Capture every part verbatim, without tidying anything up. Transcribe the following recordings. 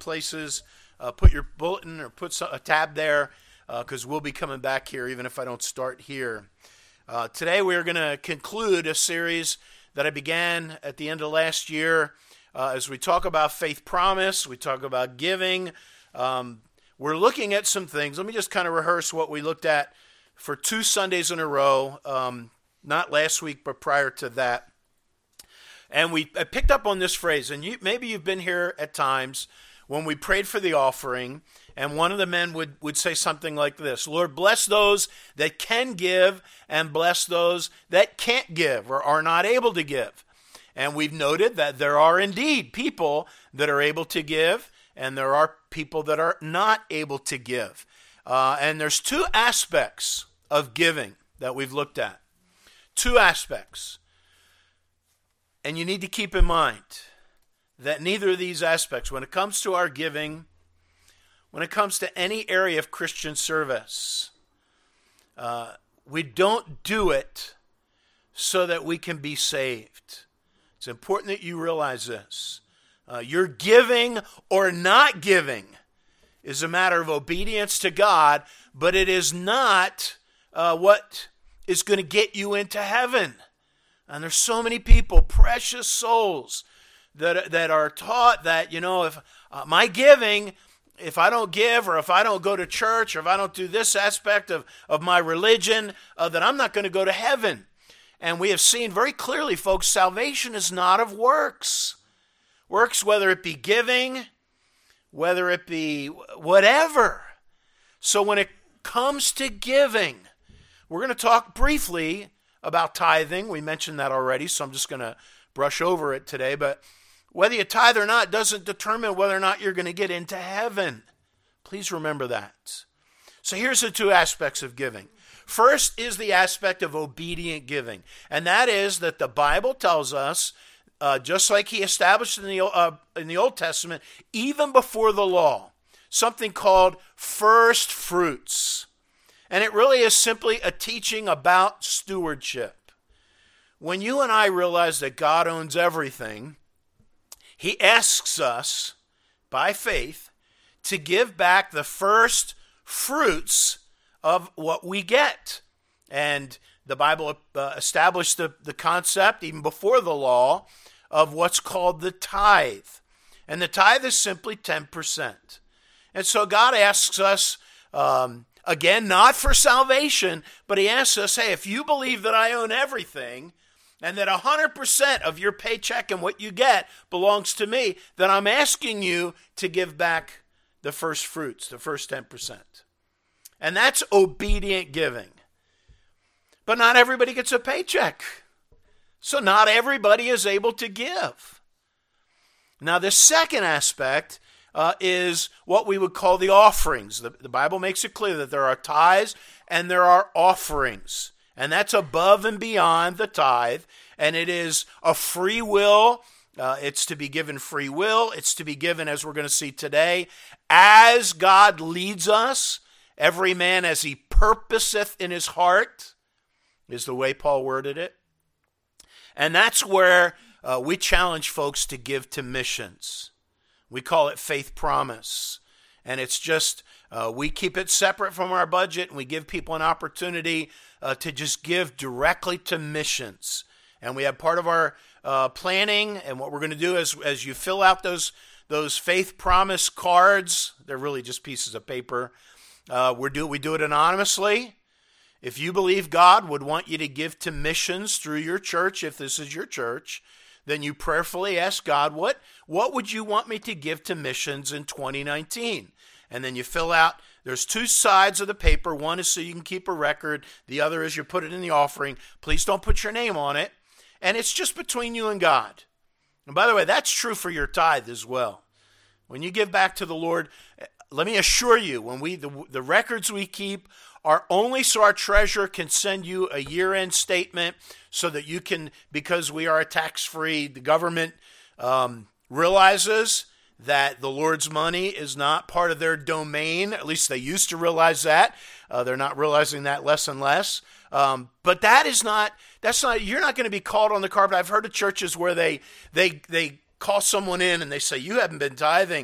places, uh, put your bulletin or put a tab there because uh, we'll be coming back here even if I don't start here. Uh, today we're going to conclude a series that I began at the end of last year uh, as we talk about faith promise, we talk about giving. Um, we're looking at some things. Let me just kind of rehearse what we looked at for two Sundays in a row, um, not last week but prior to that. And we I picked up on this phrase, and you, maybe you've been here at times when we prayed for the offering, and one of the men would, would say something like this: Lord, bless those that can give and bless those that can't give or are not able to give. And we've noted that there are indeed people that are able to give, and there are people that are not able to give. Uh, and there's two aspects of giving that we've looked at. Two aspects. And you need to keep in mind that neither of these aspects, when it comes to our giving, when it comes to any area of Christian service, uh, we don't do it so that we can be saved. It's important that you realize this. Uh, your giving or not giving is a matter of obedience to God, but it is not uh, what is going to get you into heaven. And there's so many people, precious souls, that that are taught that, you know, if uh, my giving, if I don't give or if I don't go to church or if I don't do this aspect of, of my religion, uh, that I'm not going to go to heaven. And we have seen very clearly, folks, salvation is not of works. Works, whether it be giving, whether it be whatever. So when it comes to giving, we're going to talk briefly about tithing. We mentioned that already, so I'm just going to brush over it today. But whether you tithe or not doesn't determine whether or not you're going to get into heaven. Please remember that. So here's the two aspects of giving. First is the aspect of obedient giving, and that is that the Bible tells us, uh, just like he established in the, uh, in the Old Testament, even before the law, something called first fruits. And it really is simply a teaching about stewardship. When you and I realize that God owns everything, he asks us, by faith, to give back the first fruits of what we get. And the Bible uh, established the, the concept, even before the law, of what's called the tithe. And the tithe is simply ten percent. And so God asks us, um, again, not for salvation, but he asks us, hey, if you believe that I own everything and that one hundred percent of your paycheck and what you get belongs to me, then I'm asking you to give back the first fruits, the first ten percent. And that's obedient giving. But not everybody gets a paycheck. So not everybody is able to give. Now, the second aspect Uh, is what we would call the offerings. The, the Bible makes it clear that there are tithes and there are offerings. And that's above and beyond the tithe. And it is a free will. Uh, it's to be given free will. It's to be given, as we're going to see today, as God leads us. Every man as he purposeth in his heart is the way Paul worded it. And that's where uh, we challenge folks to give to missions. We call it faith promise. And it's just, uh, we keep it separate from our budget, and we give people an opportunity uh, to just give directly to missions. And we have part of our uh, planning, and what we're going to do is, as you fill out those those faith promise cards, they're really just pieces of paper, uh, we do, we do it anonymously. If you believe God would want you to give to missions through your church, if this is your church, then you prayerfully ask God, what, what would you want me to give to missions in twenty nineteen? And then you fill out, there's two sides of the paper. One is so you can keep a record. The other is you put it in the offering. Please don't put your name on it. And it's just between you and God. And by the way, that's true for your tithe as well. When you give back to the Lord, let me assure you, when we the, the records we keep are only so our treasurer can send you a year-end statement so that you can, because we are a tax-free, the government um, realizes that the Lord's money is not part of their domain. At least they used to realize that. Uh, they're not realizing that less and less. Um, but that is not, that's not, you're not going to be called on the carpet. I've heard of churches where they, they, they call someone in and they say, you haven't been tithing.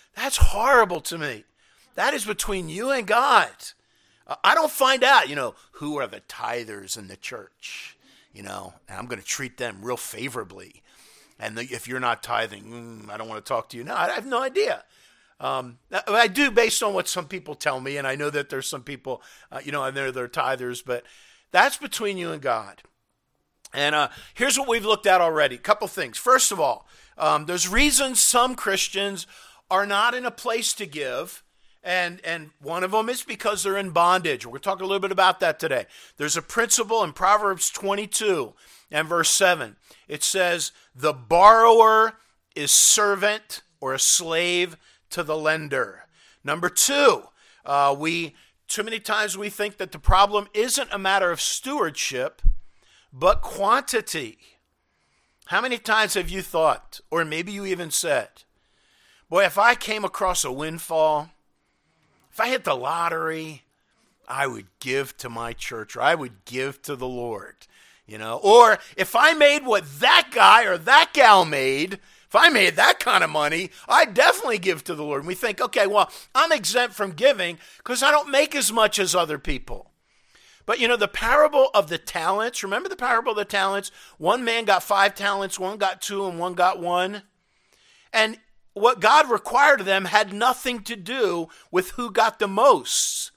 That's horrible to me. That is between you and God. Uh, I don't find out, you know, who are the tithers in the church. You know, and I'm going to treat them real favorably. And the, if you're not tithing, mm, I don't want to talk to you. No, I have no idea. Um, I do based on what some people tell me, and I know that there's some people, uh, you know, and they're, they're tithers, but that's between you and God. And uh, here's what we've looked at already. A couple things. First of all, um, there's reasons some Christians are not in a place to give, and, and one of them is because they're in bondage. We're going to talk a little bit about that today. There's a principle in Proverbs twenty-two and verse seven. It says, the borrower is servant or a slave to the lender. Number two, uh, we too many times we think that the problem isn't a matter of stewardship, but quantity. How many times have you thought, or maybe you even said, boy, if I came across a windfall, if I hit the lottery, I would give to my church, or I would give to the Lord, you know, or if I made what that guy or that gal made, if I made that kind of money, I'd definitely give to the Lord. And we think, okay, well, I'm exempt from giving because I don't make as much as other people. But, you know, the parable of the talents, remember the parable of the talents? One man got five talents, one got two, and one got one. And what God required of them had nothing to do with who got the most.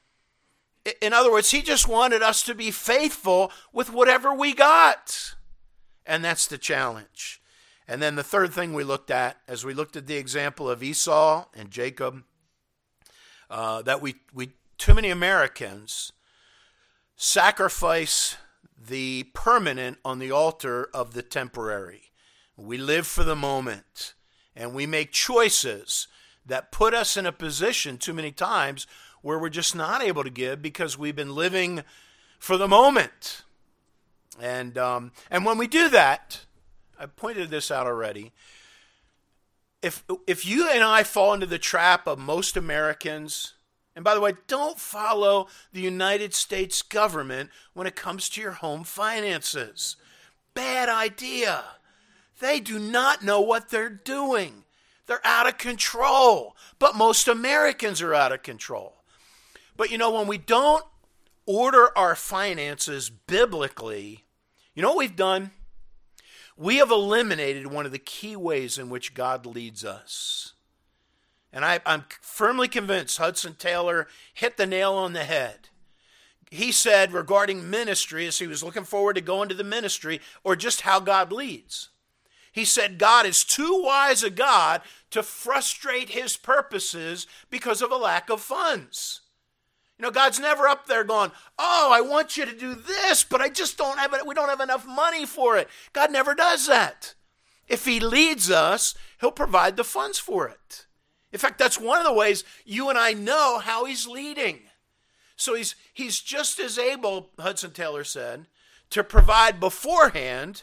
In other words, he just wanted us to be faithful with whatever we got. And that's the challenge. And then the third thing we looked at, as we looked at the example of Esau and Jacob, uh, that we, we too many Americans sacrifice the permanent on the altar of the temporary. We live for the moment, and we make choices that put us in a position too many times where we're just not able to give because we've been living for the moment. And um, and when we do that, I pointed this out already. If if you and I fall into the trap of most Americans, and by the way, don't follow the United States government when it comes to your home finances. Bad idea. They do not know what they're doing. They're out of control. But most Americans are out of control. But you know, when we don't order our finances biblically, you know what we've done? We have eliminated one of the key ways in which God leads us. And I, I'm firmly convinced Hudson Taylor hit the nail on the head. He said regarding ministry, as he was looking forward to going to the ministry, or just how God leads. He said God is too wise a God to frustrate his purposes because of a lack of funds. You know, God's never up there going, oh, I want you to do this, but I just don't have it. We don't have enough money for it. God never does that. If he leads us, he'll provide the funds for it. In fact, that's one of the ways you and I know how he's leading. So he's he's just as able, Hudson Taylor said, to provide beforehand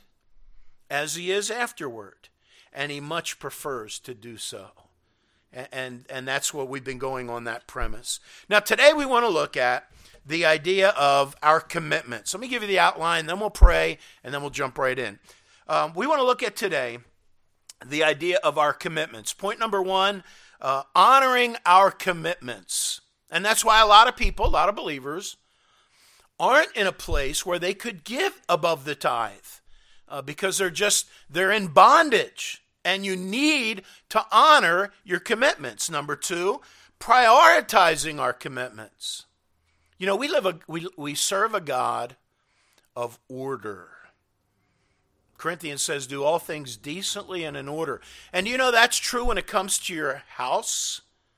as he is afterward. And he much prefers to do so. And, and, and that's what we've been going on that premise. Now, today we want to look at the idea of our commitments. Let me give you the outline, then we'll pray, and then we'll jump right in. Um, we want to look at today the idea of our commitments. Point number one, uh, honoring our commitments. And that's why a lot of people, a lot of believers, aren't in a place where they could give above the tithe uh, because they're just, they're in bondage. And you need to honor your commitments. Number two, prioritizing our commitments. You know, we live a we we serve a God of order. Corinthians says, do all things decently and in order. And you know that's true when it comes to your house.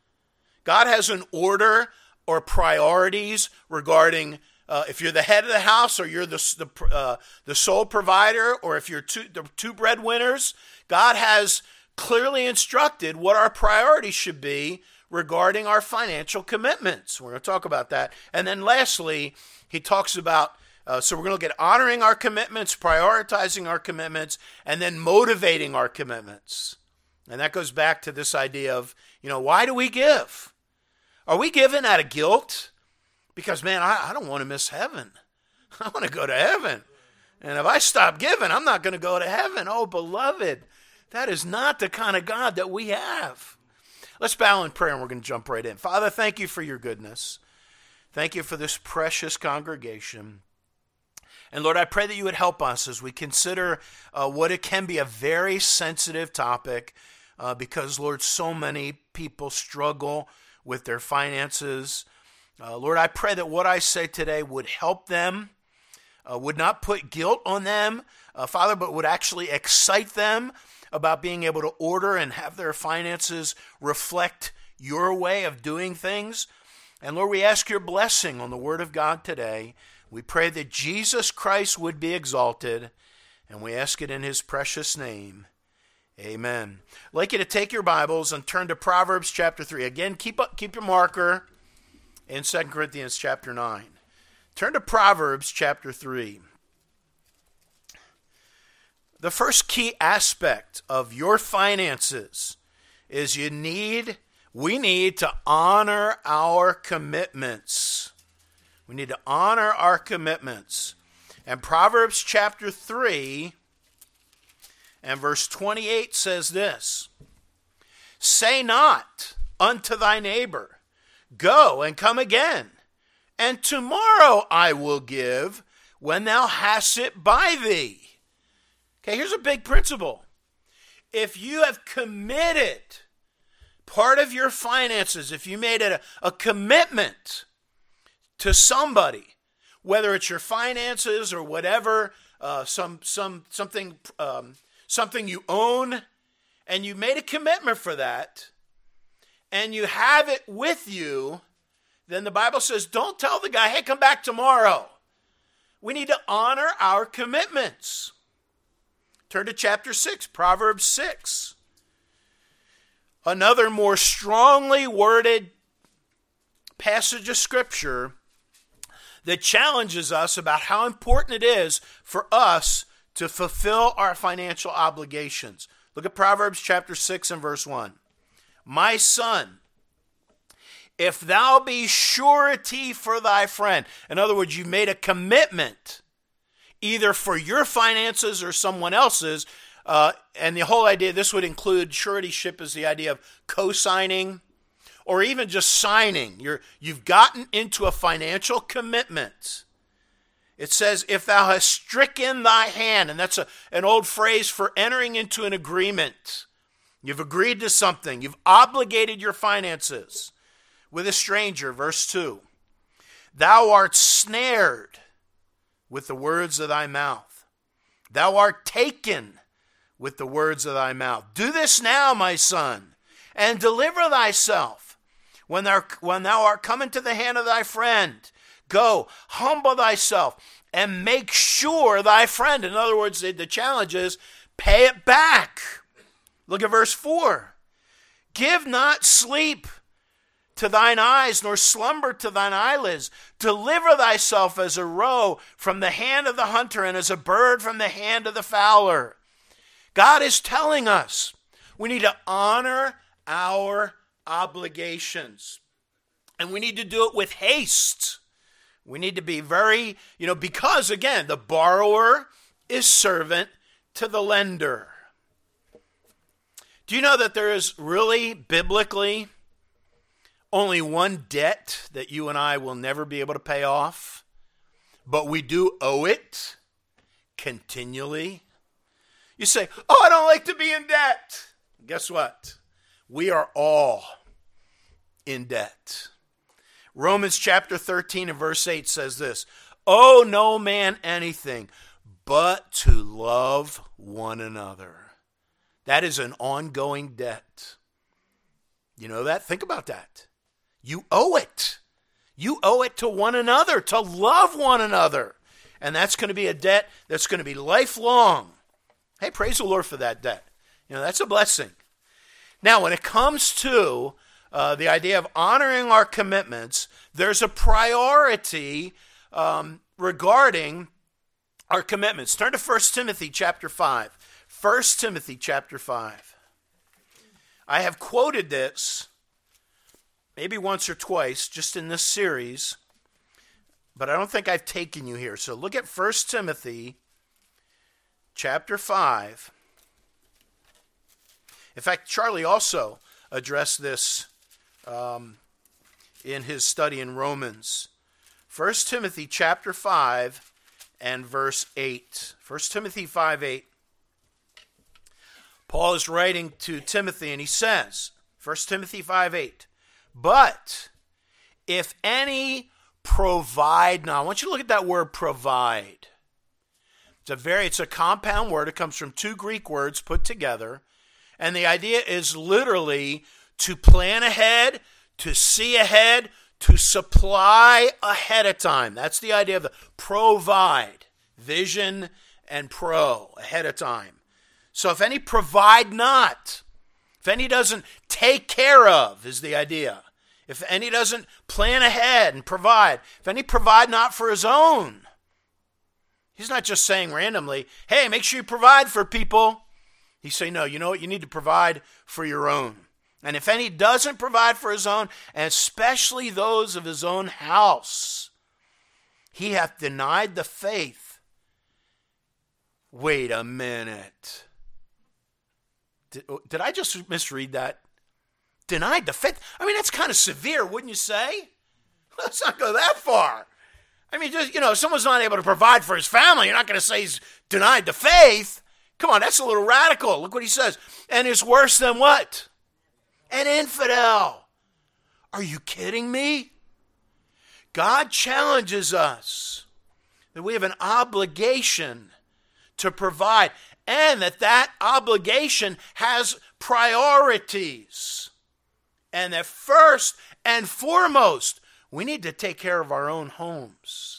God has an order or priorities regarding uh, if you're the head of the house, or you're the the, uh, the sole provider, or if you're two, the two breadwinners. God has clearly instructed what our priorities should be regarding our financial commitments. We're going to talk about that. And then lastly, he talks about, uh, so we're going to look at honoring our commitments, prioritizing our commitments, and then motivating our commitments. And that goes back to this idea of, you know, why do we give? Are we giving out of guilt? Because, man, I, I don't want to miss heaven. I want to go to heaven. And if I stop giving, I'm not going to go to heaven. Oh, beloved, that is not the kind of God that we have. Let's bow in prayer and we're going to jump right in. Father, thank you for your goodness. Thank you for this precious congregation. And Lord, I pray that you would help us as we consider uh, what it can be a very sensitive topic uh, because, Lord, so many people struggle with their finances. Uh, Lord, I pray that what I say today would help them, uh, would not put guilt on them, uh, Father, but would actually excite them about being able to order and have their finances reflect your way of doing things. And Lord, we ask your blessing on the Word of God today. We pray that Jesus Christ would be exalted, and we ask it in his precious name. Amen. I'd like you to take your Bibles and turn to Proverbs chapter three. Again, keep up, keep your marker in Second Corinthians chapter nine. Turn to Proverbs chapter three. The first key aspect of your finances is you need, we need to honor our commitments. We need to honor our commitments. And Proverbs chapter three and verse twenty-eight says this, "Say not unto thy neighbor, Go and come again, and tomorrow I will give when thou hast it by thee." Okay, here's a big principle. If you have committed part of your finances, if you made it a, a commitment to somebody, whether it's your finances or whatever, uh, some some something um, something you own, and you made a commitment for that, and you have it with you, then the Bible says, don't tell the guy, hey, come back tomorrow. We need to honor our commitments. Turn to chapter six, Proverbs six. Another more strongly worded passage of Scripture that challenges us about how important it is for us to fulfill our financial obligations. Look at Proverbs chapter six and verse one. "My son, if thou be surety for thy friend," in other words, you've made a commitment either for your finances or someone else's, uh, and the whole idea, this would include suretyship, is the idea of co-signing, or even just signing. You're, you've gotten into a financial commitment. It says, if thou hast stricken thy hand, and that's a, an old phrase for entering into an agreement. You've agreed to something. You've obligated your finances with a stranger. Verse two, "Thou art snared with the words of thy mouth. Thou art taken with the words of thy mouth. Do this now, my son, and deliver thyself. When thou, when thou art come into the hand of thy friend, go, humble thyself, and make sure thy friend." In other words, the, the challenge is, pay it back. Look at verse four. "Give not sleep to thine eyes, nor slumber to thine eyelids. Deliver thyself as a roe from the hand of the hunter, and as a bird from the hand of the fowler." God is telling us we need to honor our obligations. And we need to do it with haste. We need to be very, you know, because again, the borrower is servant to the lender. Do you know that there is really, biblically, only one debt that you and I will never be able to pay off, but we do owe it continually? You say, oh, I don't like to be in debt. Guess what? We are all in debt. Romans chapter thirteen and verse eight says this, "Owe no man anything but to love one another." That is an ongoing debt. You know that? Think about that. You owe it. You owe it to one another, to love one another. And that's going to be a debt that's going to be lifelong. Hey, praise the Lord for that debt. You know, that's a blessing. Now, when it comes to uh, the idea of honoring our commitments, there's a priority um, regarding our commitments. Turn to First Timothy chapter five. First Timothy chapter five. I have quoted this maybe once or twice just in this series, but I don't think I've taken you here. So look at First Timothy chapter five. In fact, Charlie also addressed this um, in his study in Romans. First Timothy chapter five and verse eight. First Timothy five eight. Paul is writing to Timothy and he says, First Timothy five eight, but if any provide, now I want you to look at that word provide. It's a very, it's a compound word. It comes from two Greek words put together. And the idea is literally to plan ahead, to see ahead, to supply ahead of time. That's the idea of the provide, vision and pro, ahead of time. So if any provide not, if any doesn't take care of, is the idea. If any doesn't plan ahead and provide, if any provide not for his own. He's not just saying randomly, hey, make sure you provide for people. He's saying, no, you know what? You need to provide for your own. And if any doesn't provide for his own, and especially those of his own house, he hath denied the faith. Wait a minute. Did, did I just misread that? Denied the faith? I mean, that's kind of severe, wouldn't you say? Let's not go that far. I mean, just, you know, if someone's not able to provide for his family, you're not going to say he's denied the faith. Come on, that's a little radical. Look what he says. And is worse than what? An infidel. Are you kidding me? God challenges us that we have an obligation to provide, and that that obligation has priorities. And that first and foremost, we need to take care of our own homes.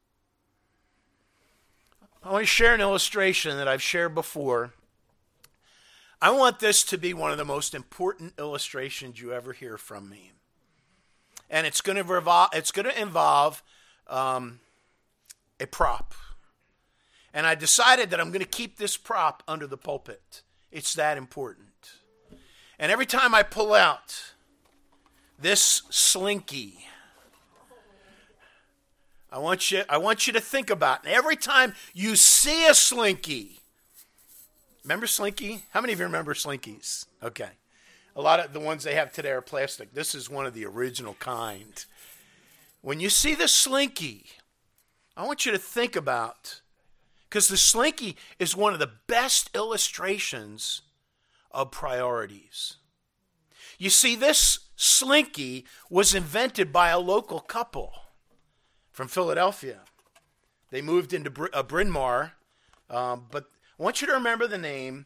I want to share an illustration that I've shared before. I want this to be one of the most important illustrations you ever hear from me. And it's going to revol- it's going to involve um, a prop. And I decided that I'm going to keep this prop under the pulpit. It's that important. And every time I pull out this slinky, I want you, I want you to think about it. And every time you see a slinky, remember slinky? How many of you remember slinkies? Okay. A lot of the ones they have today are plastic. This is one of the original kind. When you see the slinky, I want you to think about, because the slinky is one of the best illustrations of priorities. You see, this slinky was invented by a local couple from Philadelphia. They moved into Br- uh, Bryn Mawr, um, but I want you to remember the name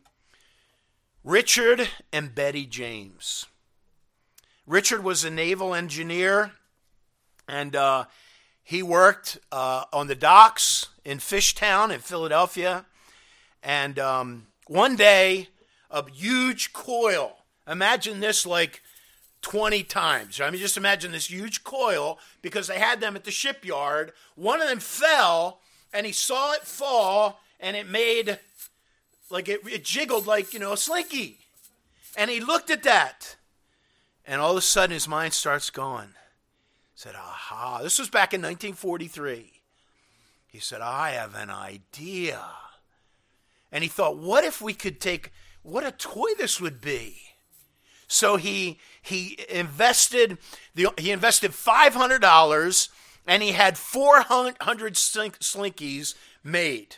Richard and Betty James. Richard was a naval engineer, and uh, he worked uh, on the docks in Fishtown in Philadelphia. And um, one day, a huge coil, imagine this like twenty times. I mean, just imagine this huge coil, because they had them at the shipyard. One of them fell, and he saw it fall, and it made, like, it, it jiggled like, you know, a slinky. And he looked at that, and all of a sudden his mind starts going. He said, aha, this was back in nineteen forty-three. He said, I have an idea. And he thought, what if we could take, what a toy this would be. So he he invested the he invested five hundred dollars, and he had four hundred slink, slinkies made.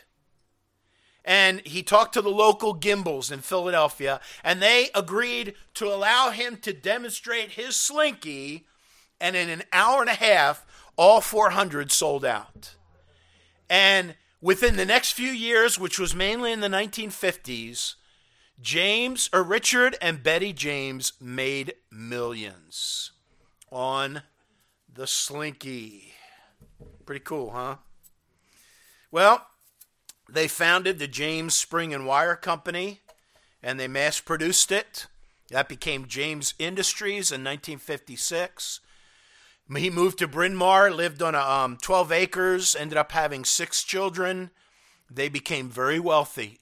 And he talked to the local Gimbals in Philadelphia, and they agreed to allow him to demonstrate his slinky, and in an hour and a half, all four hundred sold out. And within the next few years, which was mainly in the nineteen fifties, James, or Richard and Betty James made millions on the slinky. Pretty cool, huh? Well, they founded the James Spring and Wire Company, and they mass-produced it. That became James Industries in nineteen fifty-six. He moved to Bryn Mawr, lived on a, um, twelve acres, ended up having six children. They became very wealthy.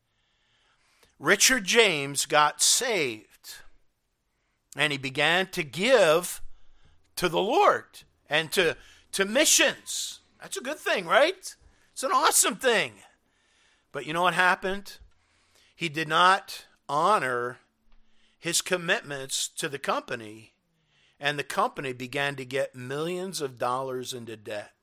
Richard James got saved, and he began to give to the Lord and to, to missions. That's a good thing, right? It's an awesome thing. But you know what happened? He did not honor his commitments to the company, and the company began to get millions of dollars into debt.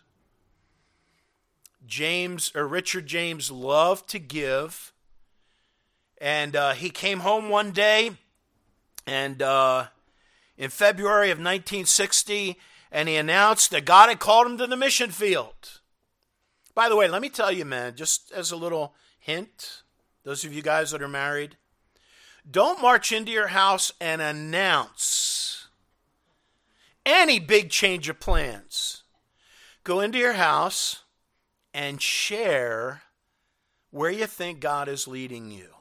James or Richard James loved to give, and uh, he came home one day, and uh, in February of nineteen sixty, and he announced that God had called him to the mission field. By the way, let me tell you, man, just as a little hint, those of you guys that are married, don't march into your house and announce any big change of plans. Go into your house and share where you think God is leading you.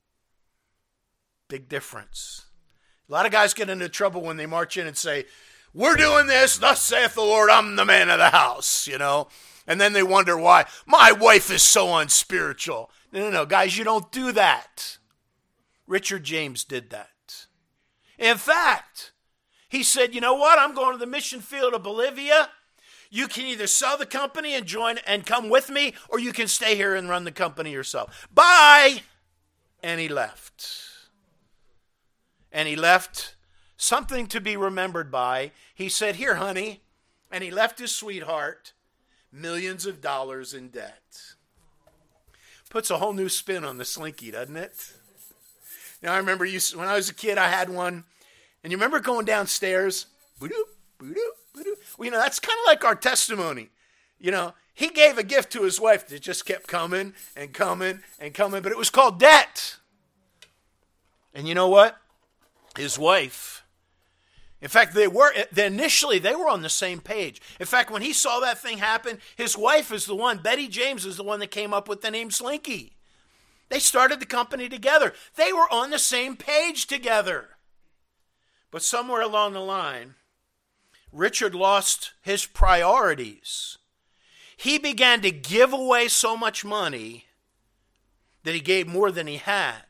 Big difference. A lot of guys get into trouble when they march in and say, we're doing this, thus saith the Lord, I'm the man of the house, you know. And then they wonder why. My wife is so unspiritual. No, no, no, guys, you don't do that. Richard James did that. In fact, he said, you know what, I'm going to the mission field of Bolivia. You can either sell the company and join and come with me, or you can stay here and run the company yourself. Bye! And he left. And he left something to be remembered by. He said, here, honey. And he left his sweetheart millions of dollars in debt. Puts a whole new spin on the slinky, doesn't it? Now, I remember you, when I was a kid, I had one. And you remember going downstairs? Boo-doo, boo-doo, boo-doo. Well, you know, that's kind of like our testimony. You know, he gave a gift to his wife that just kept coming and coming and coming, but it was called debt. And you know what? His wife, in fact, they were, they initially, they were on the same page. In fact, when he saw that thing happen, his wife is the one, Betty James is the one that came up with the name Slinky. They started the company together. They were on the same page together. But somewhere along the line, Richard lost his priorities. He began to give away so much money that he gave more than he had.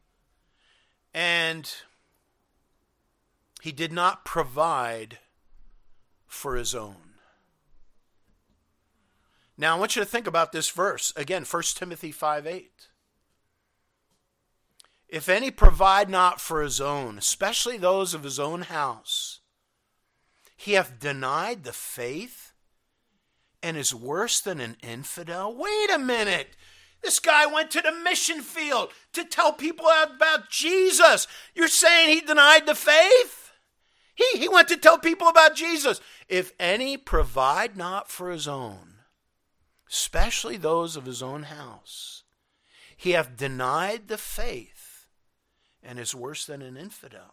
And he did not provide for his own. Now, I want you to think about this verse. Again, First Timothy five eight. If any provide not for his own, especially those of his own house, he hath denied the faith and is worse than an infidel. Wait a minute. This guy went to the mission field to tell people about Jesus. You're saying he denied the faith? He, he went to tell people about Jesus. If any provide not for his own, especially those of his own house, he hath denied the faith and is worse than an infidel.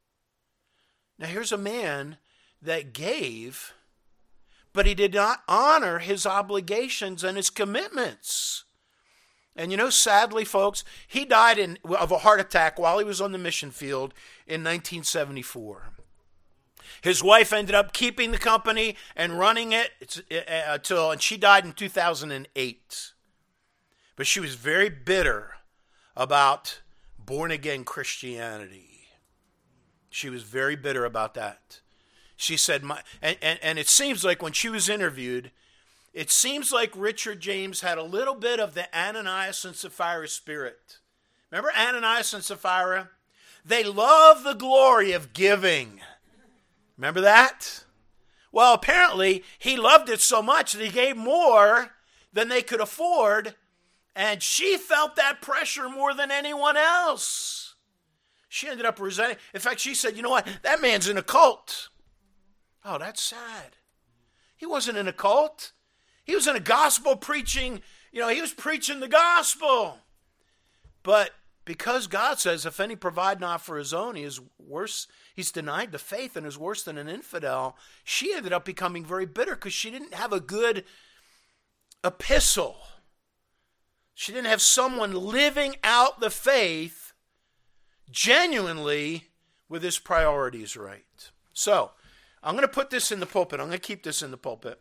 Now here's a man that gave, but he did not honor his obligations and his commitments. And you know, sadly, folks, he died in, of a heart attack while he was on the mission field in nineteen seventy-four. His wife ended up keeping the company and running it until, and she died in two thousand eight. But she was very bitter about born-again Christianity. She was very bitter about that. She said, my, and, and, and it seems like when she was interviewed, it seems like Richard James had a little bit of the Ananias and Sapphira spirit. Remember Ananias and Sapphira? They love the glory of giving. Remember that? Well, apparently, he loved it so much that he gave more than they could afford, and she felt that pressure more than anyone else. She ended up resenting. In fact, she said, you know what? That man's in a cult. Oh, that's sad. He wasn't in a cult. He was in a gospel preaching. You know, he was preaching the gospel. But because God says, if any provide not for his own, he is worse. He's denied the faith and is worse than an infidel. She ended up becoming very bitter because she didn't have a good epistle. She didn't have someone living out the faith genuinely with his priorities right. So, I'm going to put this in the pulpit. I'm going to keep this in the pulpit.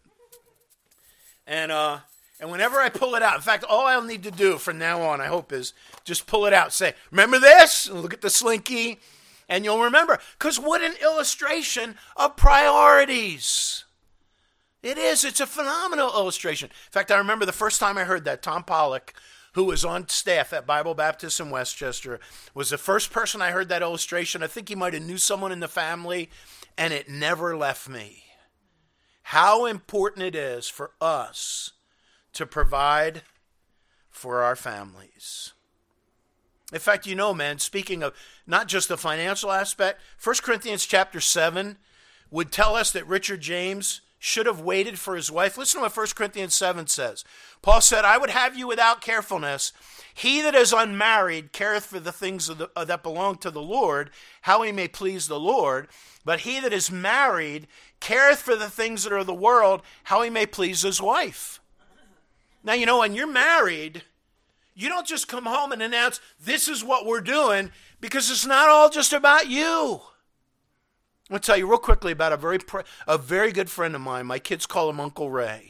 And uh, and whenever I pull it out, in fact, all I'll need to do from now on, I hope, is just pull it out. Say, remember this? And look at the slinky. And you'll remember. Because what an illustration of priorities. It is. It's a phenomenal illustration. In fact, I remember the first time I heard that, Tom Pollock, who was on staff at Bible Baptist in Westchester, was the first person I heard that illustration. I think he might have knew someone in the family, and it never left me. How important it is for us to provide for our families. In fact, you know, man, speaking of not just the financial aspect, First Corinthians chapter seven would tell us that Richard James should have waited for his wife. Listen to what First Corinthians seven says. Paul said, I would have you without carefulness. He that is unmarried careth for the things of the, uh, that belong to the Lord, how he may please the Lord. But he that is married careth for the things that are of the world, how he may please his wife. Now, you know, when you're married, you don't just come home and announce, this is what we're doing, because it's not all just about you. I'm going to tell you real quickly about a very a very good friend of mine. My kids call him Uncle Ray.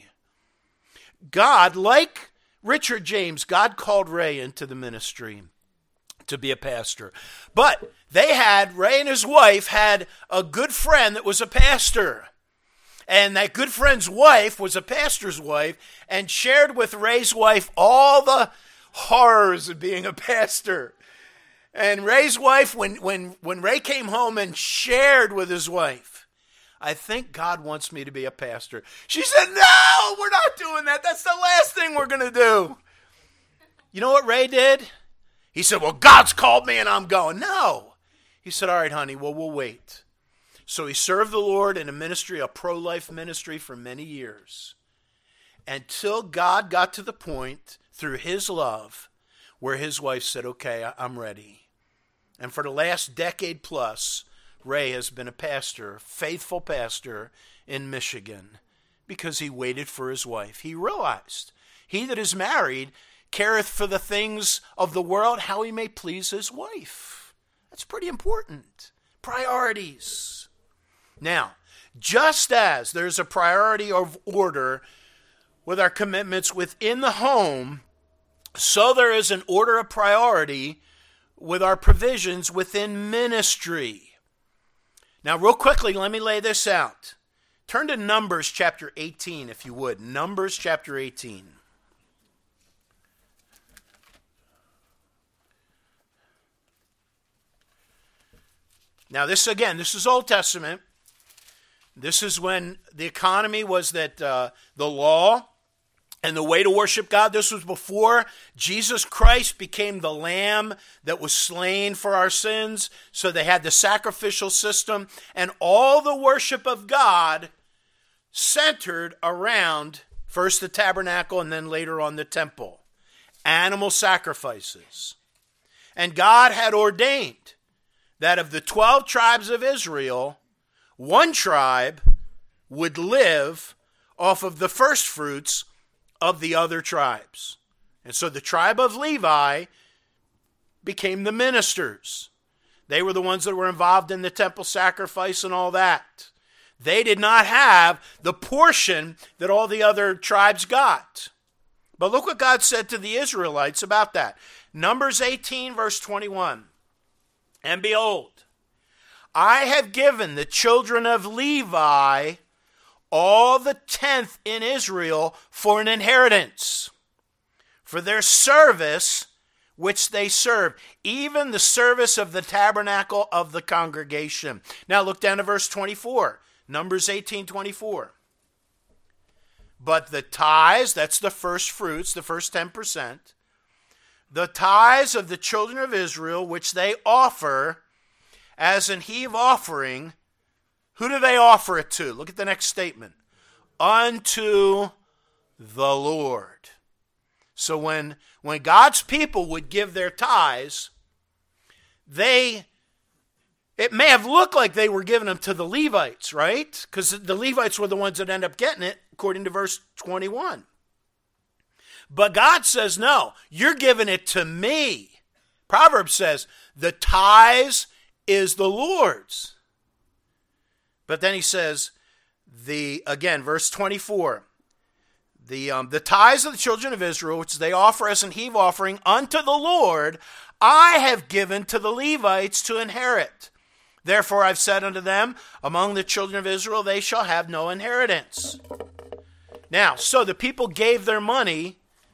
God, like Richard James, God called Ray into the ministry to be a pastor. But they had, Ray and his wife had a good friend that was a pastor. And that good friend's wife was a pastor's wife and shared with Ray's wife all the horrors of being a pastor. And Ray's wife, when, when, when Ray came home and shared with his wife, I think God wants me to be a pastor. She said, no, we're not doing that. That's the last thing we're going to do. You know what Ray did? He said, well, God's called me and I'm going. No. He said, all right, honey, well, we'll wait. So he served the Lord in a ministry, a pro-life ministry for many years, until God got to the point through his love where his wife said, okay, I'm ready. And for the last decade plus, Ray has been a pastor, faithful pastor in Michigan, because he waited for his wife. He realized, he that is married careth for the things of the world, how he may please his wife. That's pretty important. Priorities. Now, just as there's a priority of order with our commitments within the home, so there is an order of priority with our provisions within ministry. Now, real quickly, let me lay this out. Turn to Numbers chapter eighteen, if you would. Numbers chapter eighteen. Now, this, again, this is Old Testament. This is when the economy was that uh, the law and the way to worship God. This was before Jesus Christ became the lamb that was slain for our sins. So they had the sacrificial system, and all the worship of God centered around first the tabernacle and then later on the temple. Animal sacrifices. And God had ordained that of the twelve tribes of Israel, one tribe would live off of the first fruits of the other tribes. And so the tribe of Levi became the ministers. They were the ones that were involved in the temple sacrifice and all that. They did not have the portion that all the other tribes got. But look what God said to the Israelites about that. Numbers eighteen, verse twenty-one. And behold, I have given the children of Levi all the tenth in Israel for an inheritance, for their service which they serve, even the service of the tabernacle of the congregation. Now look down to verse twenty-four, Numbers eighteen twenty-four. But the tithes, that's the first fruits, the first ten percent, the tithes of the children of Israel, which they offer as an heave offering, who do they offer it to? Look at the next statement. Unto the Lord. So when, when God's people would give their tithes, they, it may have looked like they were giving them to the Levites, right? Because the Levites were the ones that end up getting it, according to verse twenty-one. But God says, no, you're giving it to me. Proverbs says, the tithes is the Lord's. But then he says, the again, verse twenty-four, the um, the tithes of the children of Israel, which they offer as an heave offering unto the Lord, I have given to the Levites to inherit. Therefore I've said unto them, among the children of Israel they shall have no inheritance. Now, so the people gave their money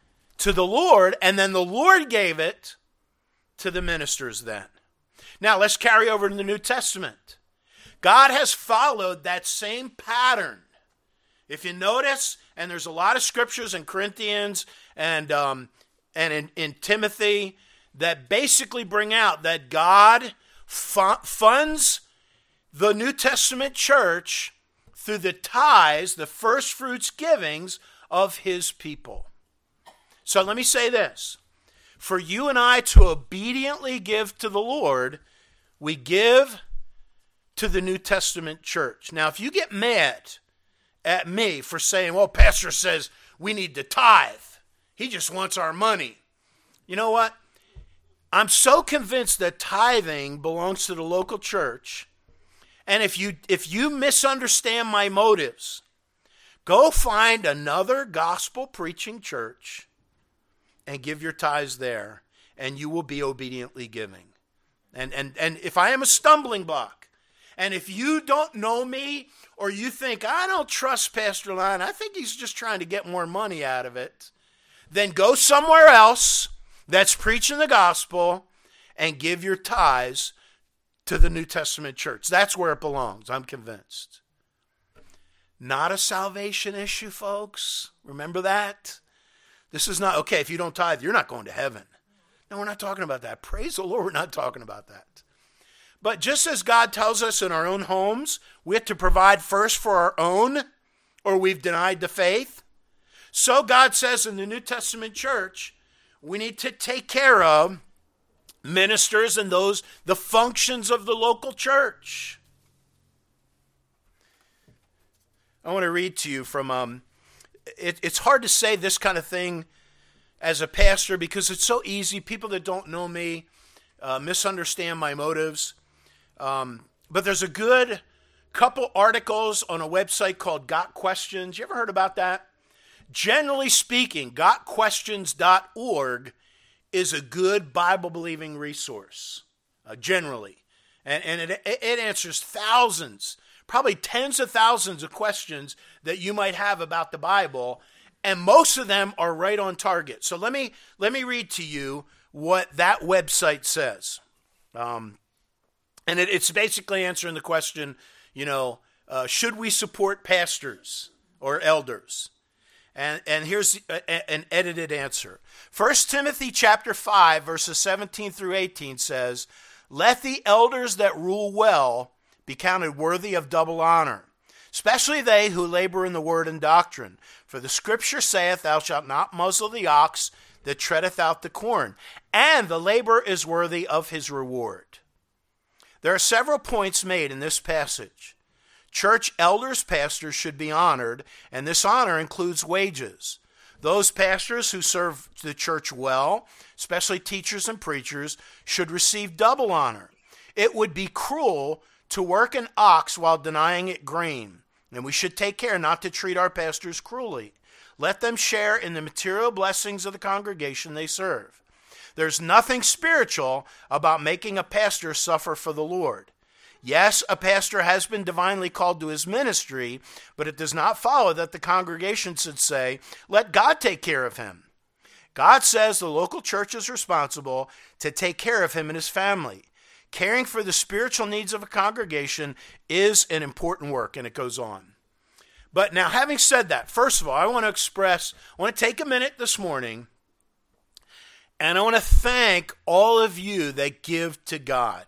to the Lord, and then the Lord gave it to the ministers then. Now, let's carry over to the New Testament. God has followed that same pattern. If you notice, and there's a lot of scriptures in Corinthians and um, and in, in Timothy that basically bring out that God fu- funds the New Testament church through the tithes, the first fruits givings of his people. So let me say this. For you and I to obediently give to the Lord, we give to the New Testament church. Now, if you get mad at me for saying, well, pastor says we need to tithe, he just wants our money. You know what? I'm so convinced that tithing belongs to the local church. And if you if you misunderstand my motives, go find another gospel preaching church and give your tithes there, and you will be obediently giving. And and and if I am a stumbling block, and if you don't know me, or you think, I don't trust Pastor Lyon, I think he's just trying to get more money out of it, then go somewhere else that's preaching the gospel and give your tithes to the New Testament church. That's where it belongs, I'm convinced. Not a salvation issue, folks. Remember that? This is not, okay, if you don't tithe, you're not going to heaven. No, we're not talking about that. Praise the Lord, we're not talking about that. But just as God tells us in our own homes, we have to provide first for our own, or we've denied the faith, so God says in the New Testament church, we need to take care of ministers and those, the functions of the local church. I want to read to you from, um, it, it's hard to say this kind of thing as a pastor because it's so easy. People that don't know me uh, misunderstand my motives. Um, but there's a good couple articles on a website called Got Questions. You ever heard about that? Generally speaking, got questions dot org is a good Bible-believing resource, uh, generally. And, and it, it answers thousands, probably tens of thousands of questions that you might have about the Bible, and most of them are right on target. So let me let me read to you what that website says. Um, and it, it's basically answering the question, you know, uh, should we support pastors or elders? And, and here's a, an edited answer. First Timothy chapter five, verses seventeen through eighteen says, let the elders that rule well be counted worthy of double honor, especially they who labor in the word and doctrine. For the scripture saith, thou shalt not muzzle the ox that treadeth out the corn, and the labor is worthy of his reward. There are several points made in this passage. Church elders, pastors should be honored, and this honor includes wages. Those pastors who serve the church well, especially teachers and preachers, should receive double honor. It would be cruel to work an ox while denying it grain, and we should take care not to treat our pastors cruelly. Let them share in the material blessings of the congregation they serve. There's nothing spiritual about making a pastor suffer for the Lord. Yes, a pastor has been divinely called to his ministry, but it does not follow that the congregation should say, let God take care of him. God says the local church is responsible to take care of him and his family. Caring for the spiritual needs of a congregation is an important work, and it goes on. But now, having said that, first of all, I want to express, I want to take a minute this morning, and I want to thank all of you that give to God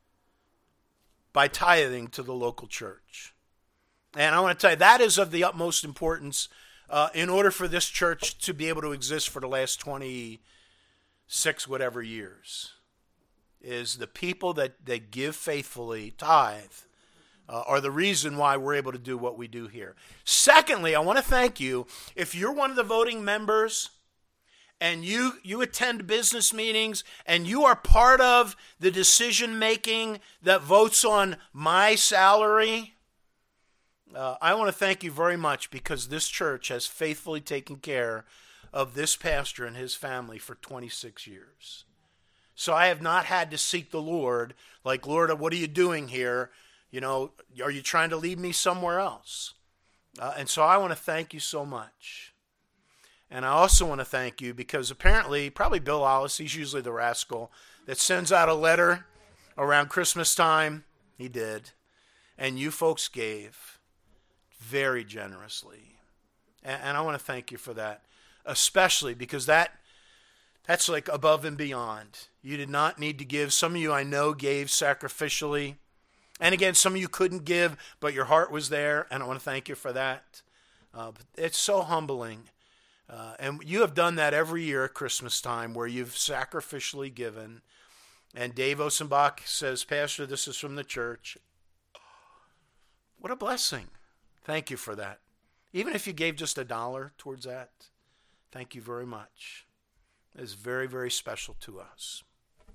by tithing to the local church. And I want to tell you, that is of the utmost importance uh, in order for this church to be able to exist for the last twenty-six whatever years, is the people that, that give faithfully, tithe, uh, are the reason why we're able to do what we do here. Secondly, I want to thank you. If you're one of the voting members, and you, you attend business meetings, and you are part of the decision-making that votes on my salary, uh, I want to thank you very much because this church has faithfully taken care of this pastor and his family for twenty-six years. So I have not had to seek the Lord, like, Lord, what are you doing here? You know, are you trying to lead me somewhere else? Uh, and so I want to thank you so much. And I also want to thank you because apparently, probably Bill Hollis, he's usually the rascal that sends out a letter around Christmas time. He did. And you folks gave very generously. And, and I want to thank you for that, especially because that that's like above and beyond. You did not need to give. Some of you I know gave sacrificially. And again, some of you couldn't give, but your heart was there, and I want to thank you for that. Uh, it's so humbling. Uh, and you have done that every year at Christmas time where you've sacrificially given. And Dave Osenbach says, Pastor, this is from the church. What a blessing. Thank you for that. Even if you gave just a dollar towards that, thank you very much. It's very, very special to us.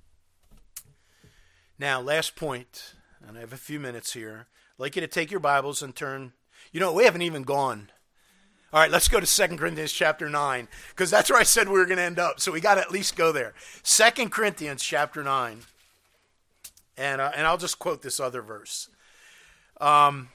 Now, last point, and I have a few minutes here. I'd like you to take your Bibles and turn. You know, we haven't even gone. All right, let's go to Second Corinthians chapter nine, because that's where I said we were going to end up. So we got to at least go there. Second Corinthians chapter nine. And, uh, and I'll just quote this other verse. Um,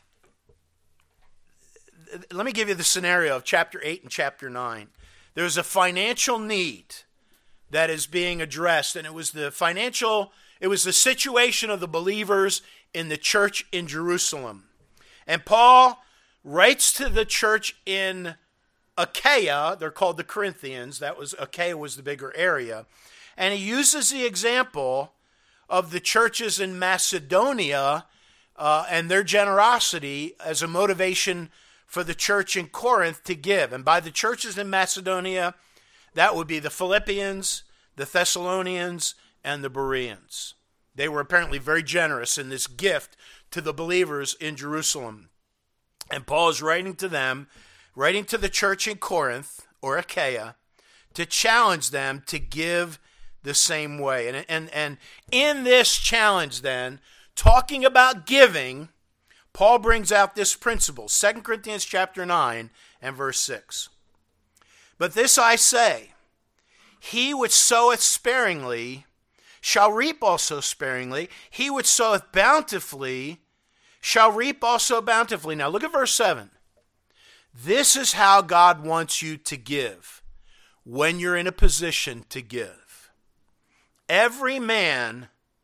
let me give you the scenario of chapter eight and chapter nine. There's a financial need that is being addressed, and it was the financial, it was the situation of the believers in the church in Jerusalem. And Paul writes to the church in Achaia. They're called the Corinthians. That was Achaia was the bigger area. And he uses the example of the churches in Macedonia uh, and their generosity as a motivation for the church in Corinth to give. And by the churches in Macedonia, that would be the Philippians, the Thessalonians, and the Bereans. They were apparently very generous in this gift to the believers in Jerusalem. And Paul is writing to them, writing to the church in Corinth, or Achaia, to challenge them to give the same way. And, and, and in this challenge then, talking about giving, Paul brings out this principle, Second Corinthians chapter nine and verse six. But this I say, he which soweth sparingly shall reap also sparingly. He which soweth bountifully shall reap also bountifully. Now look at verse seven. This is how God wants you to give when you're in a position to give. Every man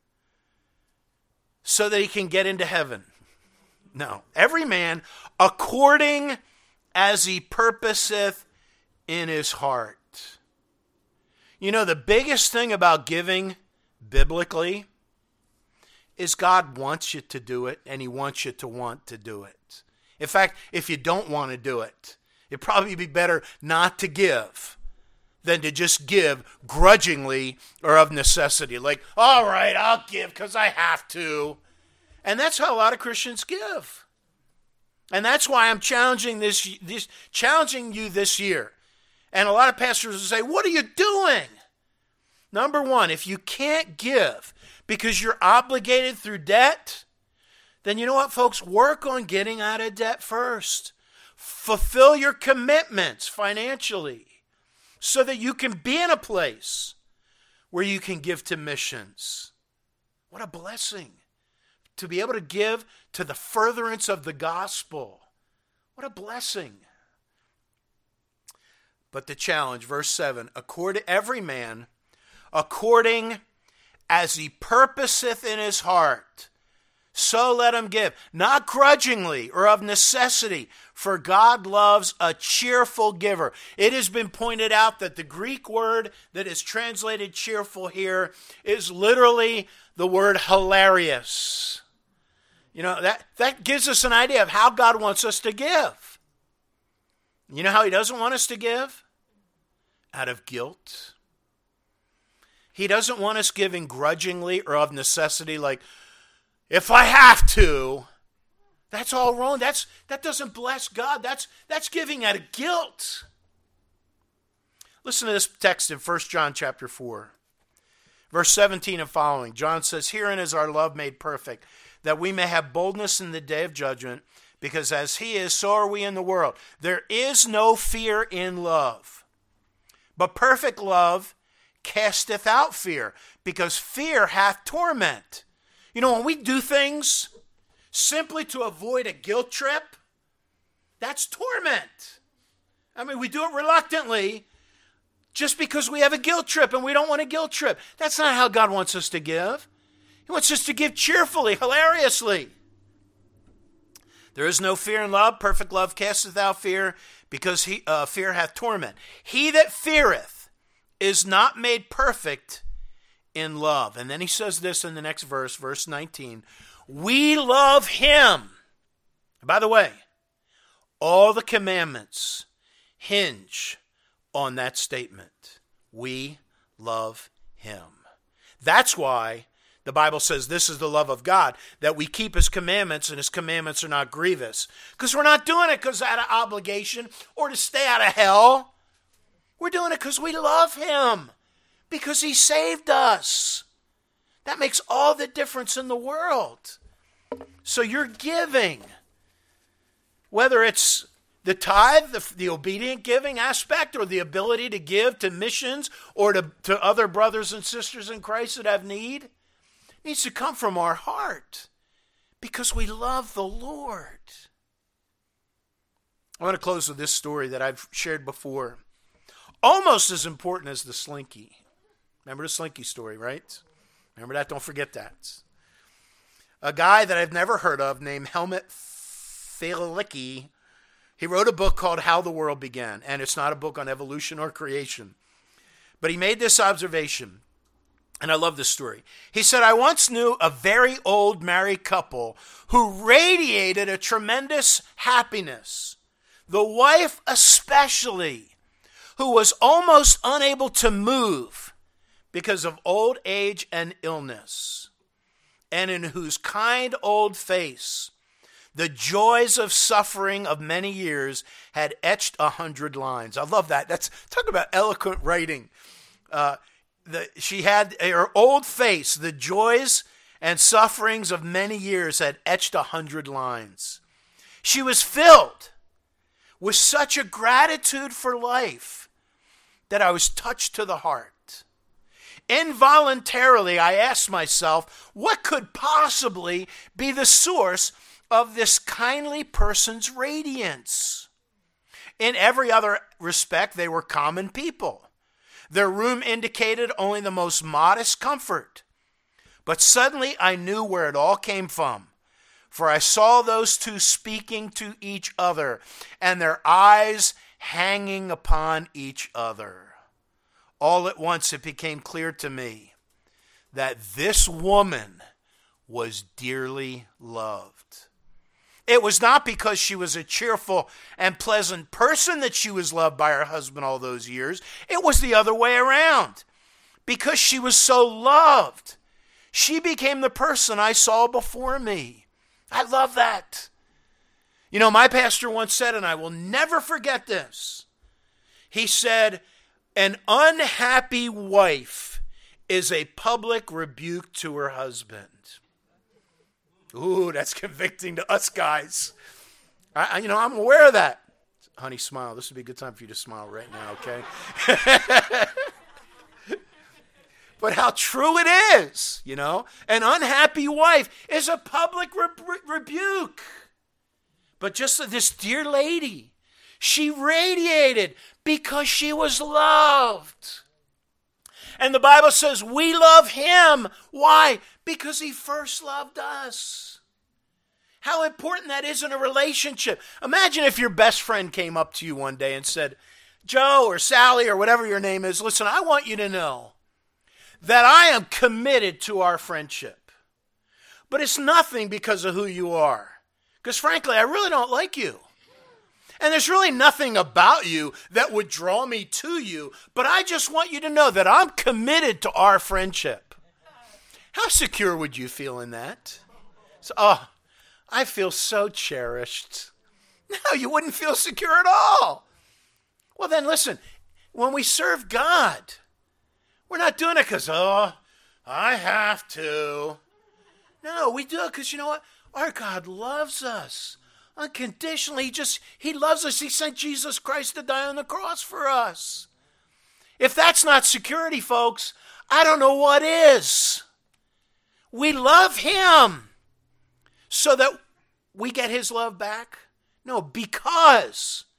so that he can get into heaven. No, every man according as he purposeth in his heart. You know, the biggest thing about giving biblically is God wants you to do it, and he wants you to want to do it. In fact, if you don't want to do it, it'd probably be better not to give than to just give grudgingly or of necessity. Like, all right, I'll give because I have to. And that's how a lot of Christians give. And that's why I'm challenging this, this challenging you this year. And a lot of pastors will say, what are you doing? Number one, if you can't give because you're obligated through debt, then you know what, folks? Work on getting out of debt first. Fulfill your commitments financially so that you can be in a place where you can give to missions. What a blessing to be able to give to the furtherance of the gospel. What a blessing. But the challenge, verse seven, according every man, according as he purposeth in his heart, so let him give, not grudgingly or of necessity, for God loves a cheerful giver. It has been pointed out that the Greek word that is translated cheerful here is literally the word hilarious. You know, that, that gives us an idea of how God wants us to give. You know how he doesn't want us to give? Out of guilt. He doesn't want us giving grudgingly or of necessity, like, if I have to. That's all wrong. That's that doesn't bless God. That's that's giving out of guilt. Listen to this text in First John chapter four. Verse seventeen and following. John says, herein is our love made perfect, that we may have boldness in the day of judgment, because as he is, so are we in the world. There is no fear in love, but perfect love casteth out fear, because fear hath torment. You know, when we do things simply to avoid a guilt trip, that's torment. I mean, we do it reluctantly just because we have a guilt trip and we don't want a guilt trip. That's not how God wants us to give. He wants us to give cheerfully, hilariously. There is no fear in love. Perfect love casteth out fear, because he, uh, fear hath torment. He that feareth is not made perfect in love. And then he says this in the next verse, verse nineteen. We love him. By the way, all the commandments hinge on that statement. We love him. That's why the Bible says this is the love of God, that we keep his commandments, and his commandments are not grievous. Because we're not doing it because out of obligation or to stay out of hell. We're doing it because we love him, because he saved us. That makes all the difference in the world. So you're giving, whether it's the tithe, the, the obedient giving aspect, or the ability to give to missions or to, to other brothers and sisters in Christ that have need, needs to come from our heart because we love the Lord. I want to close with this story that I've shared before. Almost as important as the Slinky. Remember the Slinky story, right? Remember that? Don't forget that. A guy that I've never heard of named Helmut Thielicke, he wrote a book called How the World Began, and it's not a book on evolution or creation. But he made this observation, and I love this story. He said, I once knew a very old married couple who radiated a tremendous happiness. The wife especially, who was almost unable to move because of old age and illness, and in whose kind old face the joys of suffering of many years had etched a hundred lines. I love that. That's talk about eloquent writing. Uh, the, she had her old face, the joys and sufferings of many years had etched a hundred lines. She was filled with such a gratitude for life that I was touched to the heart. Involuntarily, I asked myself, what could possibly be the source of this kindly person's radiance? In every other respect, they were common people. Their room indicated only the most modest comfort. But suddenly I knew where it all came from, for I saw those two speaking to each other, and their eyes hanging upon each other. All at once it became clear to me that this woman was dearly loved. It was not because she was a cheerful and pleasant person that she was loved by her husband all those years. It was the other way around. Because she was so loved, she became the person I saw before me. I love that. You know, my pastor once said, and I will never forget this. He said, an unhappy wife is a public rebuke to her husband. Ooh, that's convicting to us guys. I, I, you know, I'm aware of that. Honey, smile. This would be a good time for you to smile right now, okay? But how true it is, you know? An unhappy wife is a public re- re- rebuke. But just this dear lady, she radiated because she was loved. And the Bible says we love him. Why? Because he first loved us. How important that is in a relationship. Imagine if your best friend came up to you one day and said, Joe or Sally or whatever your name is, listen, I want you to know that I am committed to our friendship. But it's nothing because of who you are. Because frankly, I really don't like you. And there's really nothing about you that would draw me to you. But I just want you to know that I'm committed to our friendship. How secure would you feel in that? So, oh, I feel so cherished. No, you wouldn't feel secure at all. Well, then listen, when we serve God, we're not doing it because, oh, I have to. No, we do it because, you know what? Our God loves us unconditionally. He just, he loves us. He sent Jesus Christ to die on the cross for us. If that's not security, folks, I don't know what is. We love him so that we get his love back? No, because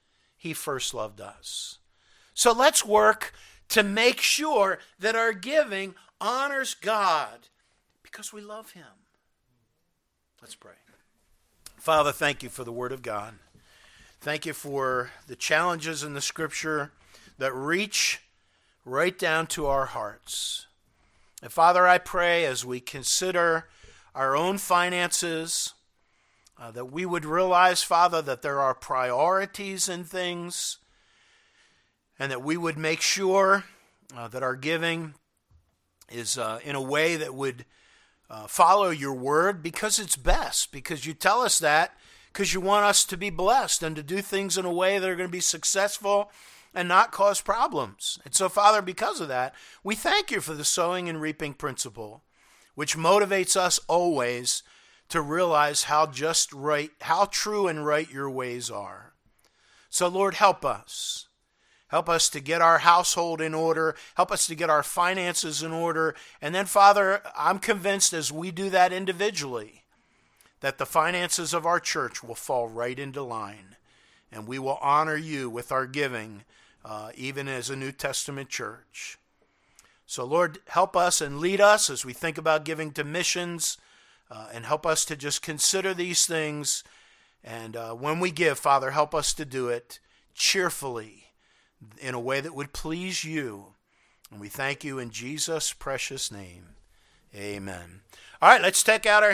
he first loved us. So let's work to make sure that our giving honors God because we love him. Let's pray. Father, thank you for the word of God. Thank you for the challenges in the scripture that reach right down to our hearts. And Father, I pray as we consider our own finances, uh, that we would realize, Father, that there are priorities in things, and that we would make sure uh, that our giving is uh, in a way that would uh, follow your word, because it's best, because you tell us that, because you want us to be blessed and to do things in a way that are going to be successful and not cause problems. And so, Father, because of that, we thank you for the sowing and reaping principle, which motivates us always to realize how just right, how true and right your ways are. So, Lord, help us. Help us to get our household in order. Help us to get our finances in order. And then, Father, I'm convinced as we do that individually, that the finances of our church will fall right into line. And we will honor you with our giving, uh, even as a New Testament church. So, Lord, help us and lead us as we think about giving to missions, uh, and help us to just consider these things. And uh, when we give, Father, help us to do it cheerfully, in a way that would please you. And we thank you in Jesus' precious name. Amen. All right, let's take out our